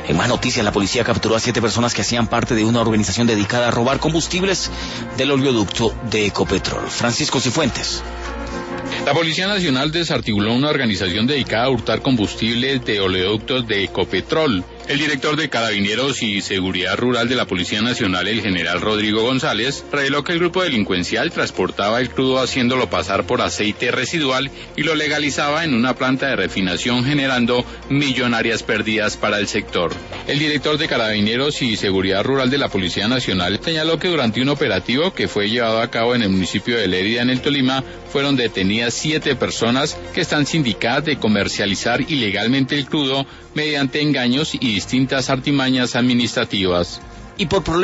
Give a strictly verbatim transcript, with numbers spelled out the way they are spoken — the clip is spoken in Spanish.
En más noticias, la policía capturó a siete personas que hacían parte de una organización dedicada a robar combustibles del oleoducto de Ecopetrol. Francisco Cifuentes. La Policía Nacional desarticuló una organización dedicada a hurtar combustibles de oleoductos de Ecopetrol. El director de Carabineros y Seguridad Rural de la Policía Nacional, el general Rodrigo González, reveló que el grupo delincuencial transportaba el crudo haciéndolo pasar por aceite residual y lo legalizaba en una planta de refinación, generando millonarias pérdidas para el sector. El director de Carabineros y Seguridad Rural de la Policía Nacional señaló que durante un operativo que fue llevado a cabo en el municipio de Lérida, en el Tolima, fueron detenidas siete personas que están sindicadas de comercializar ilegalmente el crudo mediante engaños y distintas artimañas administrativas. Y por problemas